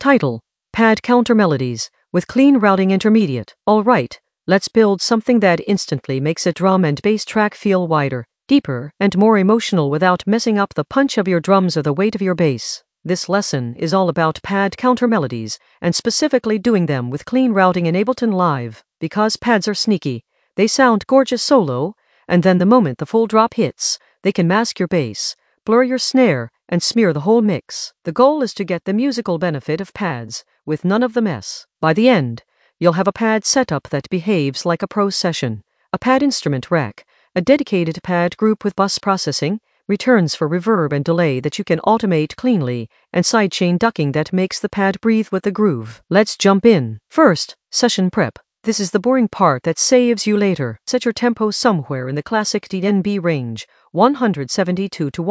Title: Pad Counter Melodies, with Clean Routing Intermediate. Alright, let's build something that instantly makes a drum and bass track feel wider, deeper, and more emotional without messing up the punch of your drums or the weight of your bass. This lesson is all about pad counter melodies, and specifically doing them with Clean Routing in Ableton Live, because pads are sneaky. They sound gorgeous solo, and then the moment the full drop hits, they can mask your bass, blur your snare, and smear the whole mix. The goal is to get the musical benefit of pads, with none of the mess. By the end, you'll have a pad setup that behaves like a pro session, a pad instrument rack, a dedicated pad group with bus processing, returns for reverb and delay that you can automate cleanly, and sidechain ducking that makes the pad breathe with the groove. Let's jump in. First, session prep. This is the boring part that saves you later. Set your tempo somewhere in the classic dB range, 172 to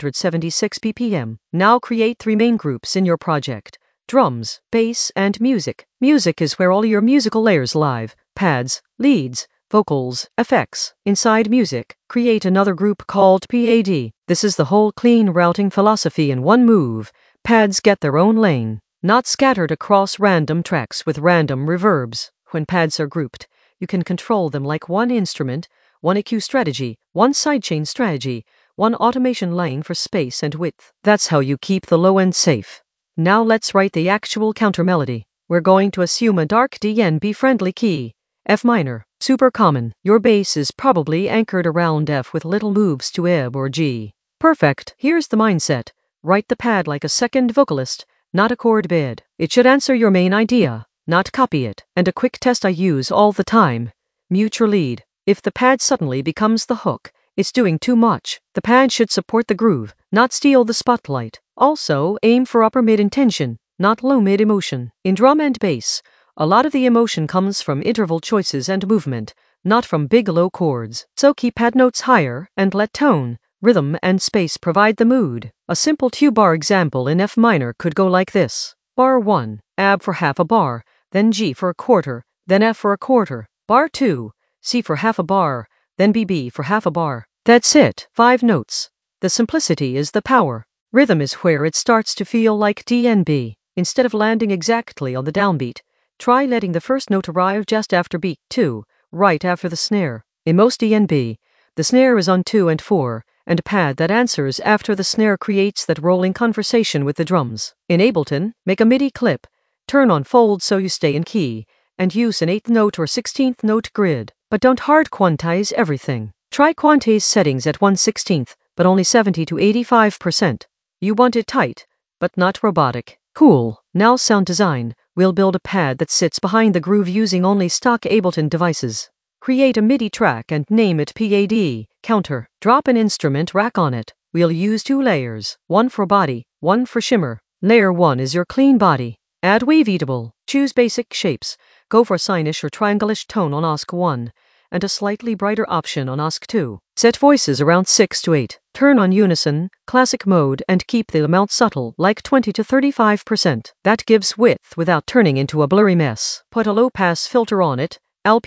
176 BPM. Now create 3 main groups in your project: drums, bass, and music. Music is where all your musical layers live: pads, leads, vocals, effects. Inside music, create another group called PAD. This is the whole Clean Routing philosophy in one move. Pads get their own lane, not scattered across random tracks with random reverbs. When pads are grouped, you can control them like one instrument, one EQ strategy, one sidechain strategy, one automation lane for space and width. That's how you keep the low end safe. Now let's write the actual counter melody. We're going to assume a dark DnB friendly key, F minor, super common. Your bass is probably anchored around F with little moves to ebb or G. Perfect. Here's the mindset. Write the pad like a second vocalist, not a chord bed. It should answer your main idea, not copy it. And a quick test I use all the time: mute your lead. If the pad suddenly becomes the hook, it's doing too much. The pad should support the groove, not steal the spotlight. Also, aim for upper mid intention, not low mid emotion. In drum and bass, a lot of the emotion comes from interval choices and movement, not from big low chords. So keep pad notes higher and let tone, rhythm, and space provide the mood. A simple 2-bar example in F minor could go like this: bar 1, AB for half a bar, then G for a quarter, then F for a quarter. Bar 2, C for half a bar, then BB for half a bar. That's it. 5 notes. The simplicity is the power. Rhythm is where it starts to feel like DnB. Instead of landing exactly on the downbeat, try letting the first note arrive just after beat 2, right after the snare. In most DnB, the snare is on 2 and 4, and a pad that answers after the snare creates that rolling conversation with the drums. In Ableton, make a MIDI clip, turn on fold so you stay in key, and use an 8th note or 16th note grid. But don't hard quantize everything. Try quantize settings at 1/16, but only 70 to 85%. You want it tight, but not robotic. Cool. Now sound design. We'll build a pad that sits behind the groove using only stock Ableton devices. Create a MIDI track and name it PAD, counter. Drop an instrument rack on it. We'll use 2 layers, one for body, one for shimmer. Layer 1 is your clean body. Add waveatable. Choose basic shapes. Go for sinish or triangle-ish tone on OSC1, and a slightly brighter option on OSC2. Set voices around 6 to 8. Turn on unison, classic mode, and keep the amount subtle, like 20 to 35%. That gives width without turning into a blurry mess. Put a low-pass filter on it,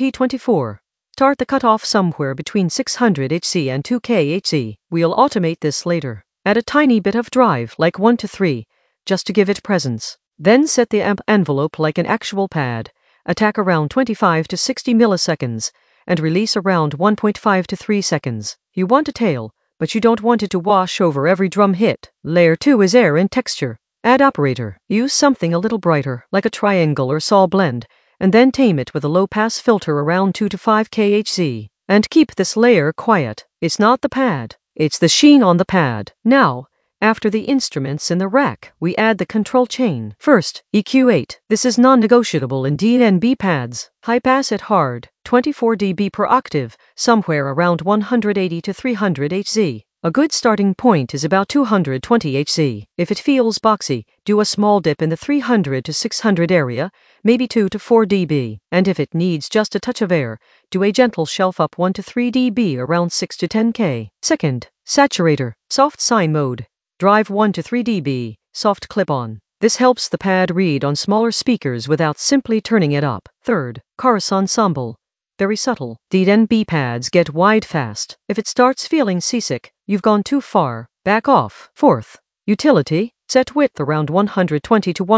LP24. Start the cutoff somewhere between 600 Hz and 2K Hz. We'll automate this later. Add a tiny bit of drive, like 1 to 3, just to give it presence. Then set the amp envelope like an actual pad. Attack around 25 to 60 milliseconds, and release around 1.5 to 3 seconds. You want a tail, but you don't want it to wash over every drum hit. Layer 2 is air and texture. Add operator. Use something a little brighter, like a triangle or saw blend, and then tame it with a low-pass filter around 2 to 5 kHz. And keep this layer quiet. It's not the pad, it's the sheen on the pad. Now, after the instruments in the rack, we add the control chain. First, EQ8. This is non-negotiable in DnB pads. High pass it hard, 24 dB per octave, somewhere around 180 to 300 Hz. A good starting point is about 220 Hz. If it feels boxy, do a small dip in the 300 to 600 area, maybe 2 to 4 dB. And if it needs just a touch of air, do a gentle shelf up 1 to 3 dB around 6 to 10K. Second, saturator, soft sine mode. Drive 1 to 3 dB, soft clip-on. This helps the pad read on smaller speakers without simply turning it up. Third, chorus ensemble. Very subtle. DnB pads get wide fast. If it starts feeling seasick, you've gone too far. Back off. Fourth, Utility, set width around 120 to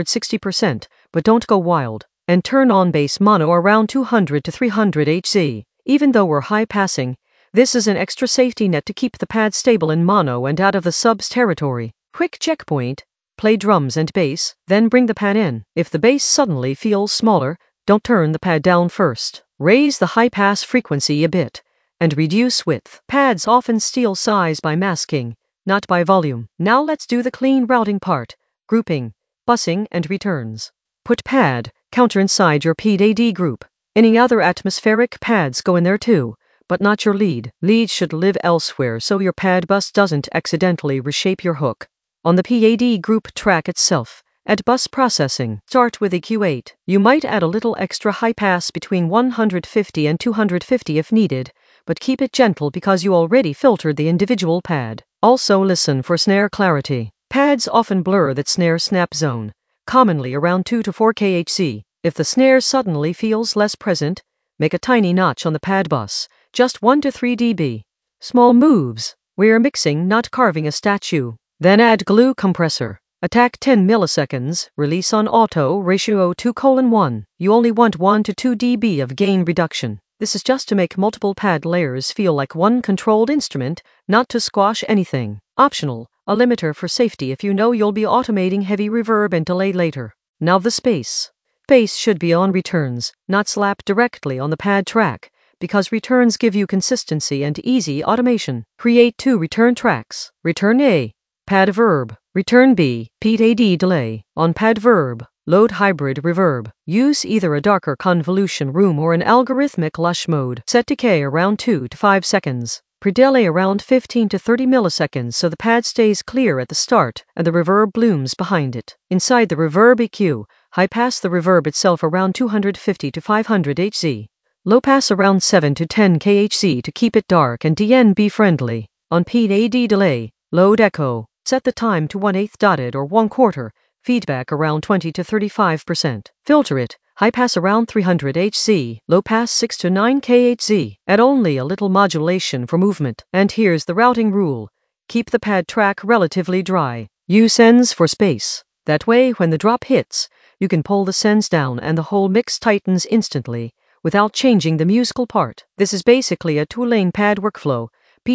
160%, but don't go wild. And turn on bass mono around 200 to 300 Hz. Even though we're high passing, this is an extra safety net to keep the pad stable in mono and out of the subs territory. Quick checkpoint, play drums and bass, then bring the pad in. If the bass suddenly feels smaller, don't turn the pad down first. Raise the high pass frequency a bit, and reduce width. Pads often steal size by masking, not by volume. Now let's do the clean routing part, grouping, busing, and returns. Put pad counter inside your PAD group. Any other atmospheric pads go in there too, but not your lead. Lead should live elsewhere so your pad bus doesn't accidentally reshape your hook. On the PAD group track itself, add bus processing. Start with EQ8. You might add a little extra high pass between 150 and 250 if needed, but keep it gentle because you already filtered the individual pad. Also listen for snare clarity. Pads often blur that snare snap zone, commonly around 2 to 4 kHz. If the snare suddenly feels less present, make a tiny notch on the pad bus, just 1 to 3 dB. Small moves. We're mixing, not carving a statue. Then add glue compressor. Attack 10 milliseconds, release on auto, ratio 2:1. You only want 1 to 2 dB of gain reduction. This is just to make multiple pad layers feel like one controlled instrument, not to squash anything. Optional, a limiter for safety if you know you'll be automating heavy reverb and delay later. Now the space. Space should be on returns, not slapped directly on the pad track, because returns give you consistency and easy automation. Create 2 return tracks. Return A, pad verb. Return B, PAD delay. On pad verb, load hybrid reverb. Use either a darker convolution room or an algorithmic lush mode. Set decay around 2 to 5 seconds. Pre-delay around 15 to 30 milliseconds so the pad stays clear at the start and the reverb blooms behind it. Inside the reverb EQ, high pass the reverb itself around 250 to 500 Hz. Low pass around 7 to 10 kHz to keep it dark and DNB friendly. On PAD delay, load echo. Set the time to 1/8 dotted or 1/4, feedback around 20 to 35%. Filter it, high pass around 300 Hz, low pass 6 to 9 kHz. Add only a little modulation for movement. And here's the routing rule. Keep the pad track relatively dry. Use sends for space. That way when the drop hits, you can pull the sends down and the whole mix tightens instantly, without changing the musical part. This is basically a 2-lane pad workflow.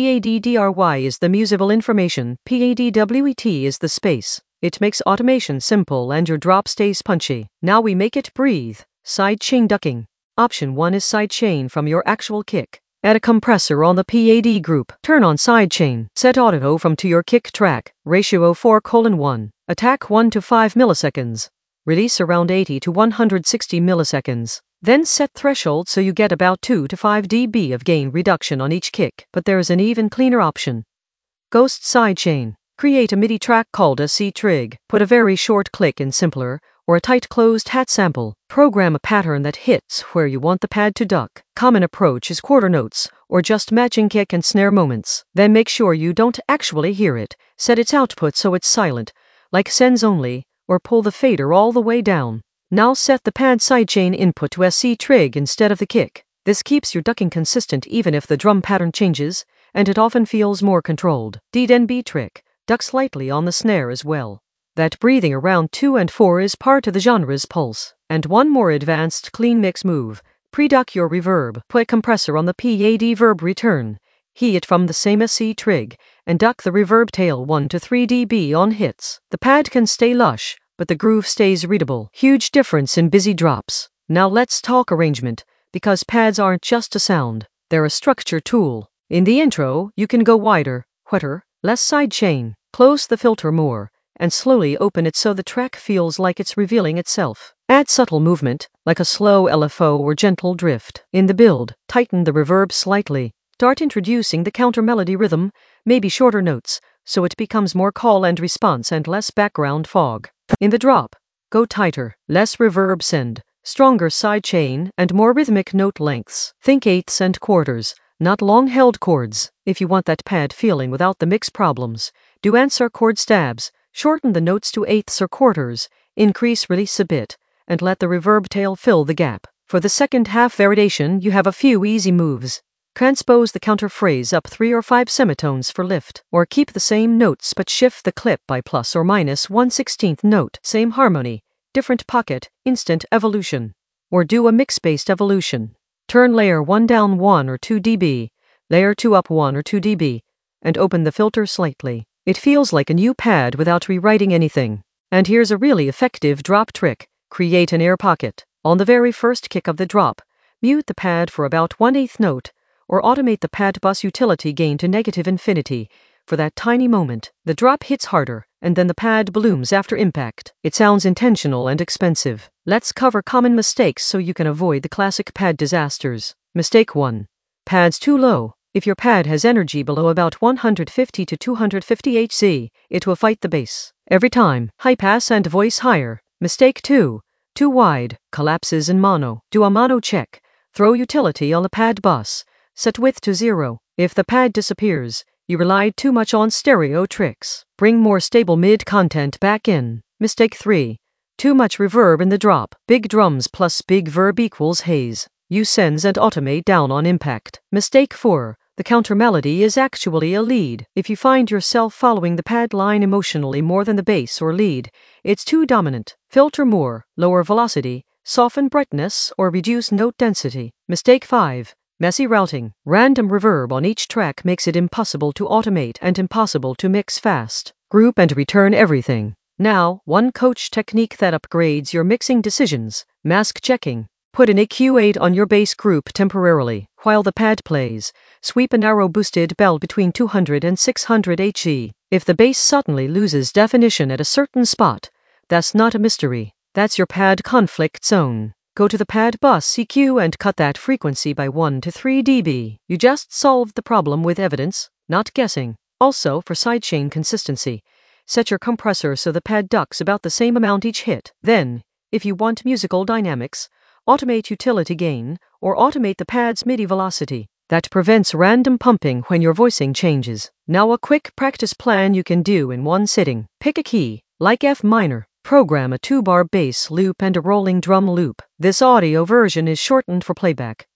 PADDRY is the musical information, PADWET is the space. It makes automation simple and your drop stays punchy. Now we make it breathe. Sidechain ducking. Option 1 is sidechain from your actual kick. Add a compressor on the PAD group. Turn on sidechain. Set auto from to your kick track, ratio 4:1. Attack 1 to 5 milliseconds. Release around 80 to 160 milliseconds. Then set threshold so you get about 2 to 5 dB of gain reduction on each kick. But there's an even cleaner option. Ghost sidechain. Create a MIDI track called a C-Trig. Put a very short click in Simpler, or a tight closed hat sample. Program a pattern that hits where you want the pad to duck. Common approach is quarter notes, or just matching kick and snare moments. Then make sure you don't actually hear it. Set its output so it's silent, like sends only, or pull the fader all the way down. Now set the pad sidechain input to a C-Trig instead of the kick. This keeps your ducking consistent even if the drum pattern changes, and it often feels more controlled. DNB trick. Duck slightly on the snare as well. That breathing around 2 and 4 is part of the genre's pulse. And one more advanced clean mix move. Pre-duck your reverb. Put a compressor on the PAD verb return. Heat it from the same C-Trig, and duck the reverb tail 1 to 3 dB on hits. The pad can stay lush, but the groove stays readable. Huge difference in busy drops. Now let's talk arrangement, because pads aren't just a sound. They're a structure tool. In the intro, you can go wider, wetter, less sidechain. Close the filter more, and slowly open it so the track feels like it's revealing itself. Add subtle movement, like a slow LFO or gentle drift. In the build, tighten the reverb slightly. Start introducing the counter melody rhythm, maybe shorter notes, so it becomes more call and response and less background fog. In the drop, go tighter, less reverb send, stronger sidechain, and more rhythmic note lengths. Think eighths and quarters, not long-held chords. If you want that pad feeling without the mix problems, do answer chord stabs, shorten the notes to eighths or quarters, increase release a bit, and let the reverb tail fill the gap. For the second half variation, you have a few easy moves. Transpose the counter phrase up 3 or 5 semitones for lift, or keep the same notes but shift the clip by plus or minus 1/16th note. Same harmony, different pocket, instant evolution. Or do a mix-based evolution. Turn layer 1 down 1 or 2 dB, layer 2 up 1 or 2 dB, and open the filter slightly. It feels like a new pad without rewriting anything. And here's a really effective drop trick. Create an air pocket. On the very first kick of the drop, mute the pad for about 1/8th note, or automate the pad bus utility gain to negative infinity. For that tiny moment, the drop hits harder, and then the pad blooms after impact. It sounds intentional and expensive. Let's cover common mistakes so you can avoid the classic pad disasters. Mistake 1. Pads too low. If your pad has energy below about 150 to 250 Hz, it will fight the bass. Every time, high pass and voice higher. Mistake 2. Too wide, collapses in mono. Do a mono check. Throw utility on the pad bus. Set width to 0. If the pad disappears, you relied too much on stereo tricks. Bring more stable mid content back in. Mistake 3. Too much reverb in the drop. Big drums plus big verb equals haze. Use sends and automate down on impact. Mistake 4. The counter melody is actually a lead. If you find yourself following the pad line emotionally more than the bass or lead, it's too dominant. Filter more, lower velocity, soften brightness, or reduce note density. Mistake 5. Messy routing. Random reverb on each track makes it impossible to automate and impossible to mix fast. Group and return everything. Now, one coach technique that upgrades your mixing decisions. Mask checking. Put an EQ8 on your bass group temporarily, while the pad plays. Sweep a narrow boosted bell between 200 and 600 Hz. If the bass suddenly loses definition at a certain spot, that's not a mystery. That's your pad conflict zone. Go to the pad bus EQ and cut that frequency by 1 to 3 dB. You just solved the problem with evidence, not guessing. Also, for sidechain consistency, set your compressor so the pad ducks about the same amount each hit. Then, if you want musical dynamics, automate utility gain, or automate the pad's MIDI velocity. That prevents random pumping when your voicing changes. Now a quick practice plan you can do in one sitting. Pick a key, like F minor. Program a 2-bar bass loop and a rolling drum loop. This audio version is shortened for playback.